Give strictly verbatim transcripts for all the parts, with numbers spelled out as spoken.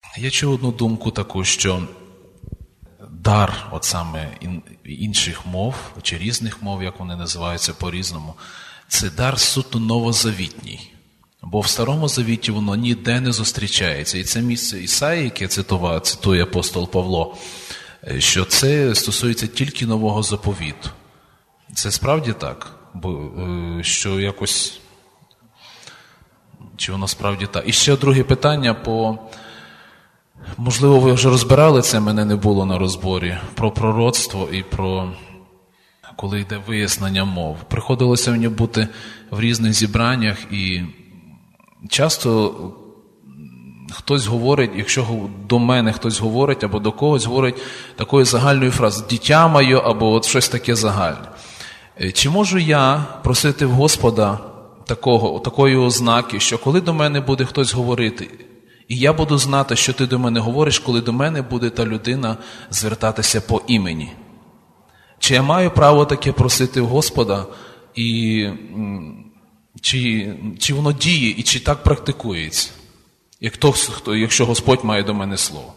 Я чув одну думку таку, що дар от саме інших мов, чи різних мов, як вони називаються по-різному, це дар суто новозавітній. Бо в Старому Завіті воно ніде не зустрічається. І це місце Ісаї, яке цитував, цитує апостол Павло, що це стосується тільки Нового Заповіту. Це справді так? Бо що якось... Чи воно справді так? І ще друге питання по... Можливо, ви вже розбирали це, мене не було на розборі, про пророцтво і про, коли йде вияснення мов. Приходилося мені бути в різних зібраннях, і часто хтось говорить, якщо до мене хтось говорить, або до когось говорить такою загальною фразою «дитя моє», або от щось таке загальне. Чи можу я просити в Господа такого, такої ознаки, що коли до мене буде хтось говорити, і я буду знати, що ти до мене говориш, коли до мене буде та людина звертатися по імені? Чи я маю право таке просити в Господа, і чи, чи воно діє, і чи так практикується, як то, хто, якщо Господь має до мене слово?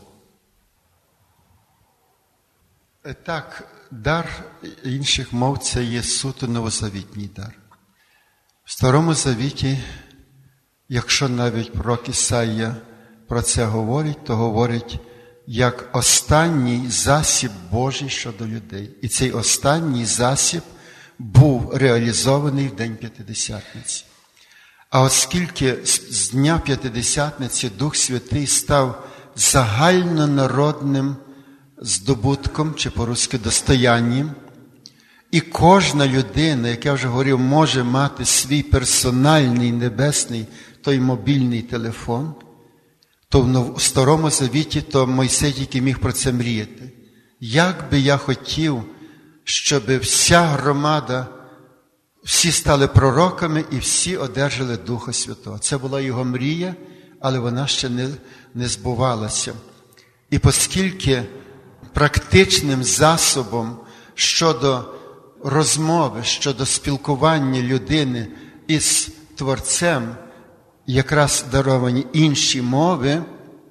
Так, дар інших мов – це є суто новозавітній дар. В Старому Завіті, якщо навіть пророк Ісаїя про це говорить, то говорить як останній засіб Божий щодо людей. І цей останній засіб був реалізований в День П'ятидесятниці. А оскільки з Дня П'ятидесятниці Дух Святий став загальнонародним здобутком, чи по-русски достоянням, і кожна людина, як я вже говорив, може мати свій персональний небесний, той мобільний телефон, то в Старому Завіті то Мойсей тільки міг про це мріяти. Як би я хотів, щоб вся громада, всі стали пророками і всі одержали Духа Святого. Це була його мрія, але вона ще не, не збувалася. І оскільки практичним засобом щодо розмови, щодо спілкування людини із Творцем якраз даровані інші мови,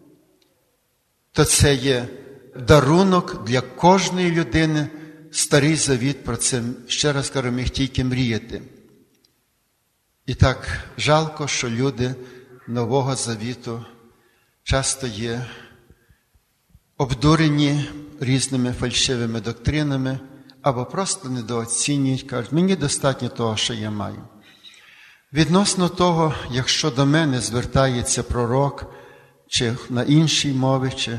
то це є дарунок для кожної людини. Старий Завіт про це, ще раз кажу, міг тільки мріяти. І так жалко, що люди Нового Завіту часто є обдурені різними фальшивими доктринами або просто недооцінюють, кажуть, мені достатньо того, що я маю. Відносно того, якщо до мене звертається пророк, чи на іншій мові, чи,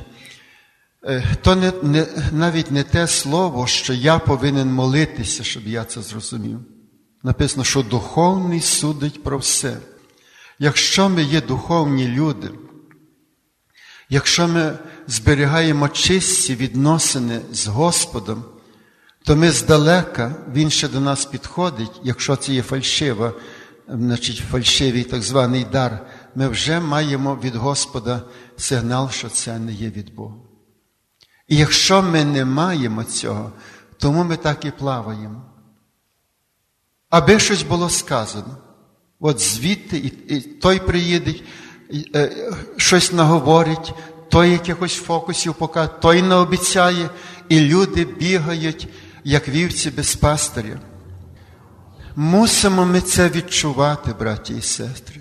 то не, не, навіть не те слово, що я повинен молитися, щоб я це зрозумів. Написано, що духовний судить про все. Якщо ми є духовні люди, якщо ми зберігаємо чисті відносини з Господом, то ми здалека, Він ще до нас підходить, якщо це є фальшива, значить фальшивий так званий дар, ми вже маємо від Господа сигнал, що це не є від Бога. І якщо ми не маємо цього, тому ми так і плаваємо. Аби щось було сказано. От звідти і, і той приїде, і, е, щось наговорить, той якихось фокусів покаже, той наобіцяє, і люди бігають, як вівці без пастиря. Мусимо ми це відчувати, браті і сестри.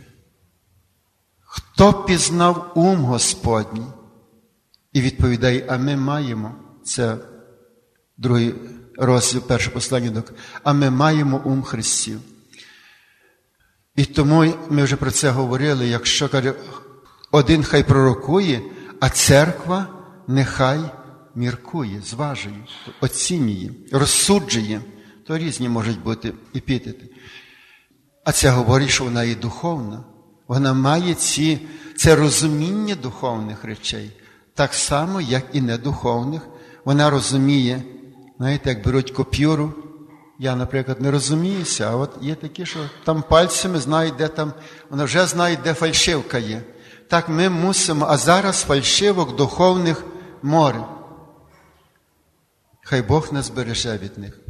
Хто пізнав ум Господній? І відповідає, а ми маємо, це другий розділ, перше послання, а ми маємо ум Христів. І тому ми вже про це говорили, якщо, каже, один хай пророкує, а церква нехай міркує, зважує, оцінює, розсуджує. То різні можуть бути епітети. А це говорить, що вона є духовна. Вона має ці, це розуміння духовних речей. Так само, як і недуховних. Вона розуміє, знаєте, як беруть купюру. Я, наприклад, не розуміюся, а от є такі, що там пальцями знають, де там, вона вже знає, де фальшивка є. Так ми мусимо, а зараз фальшивок духовних море. Хай Бог нас береже від них.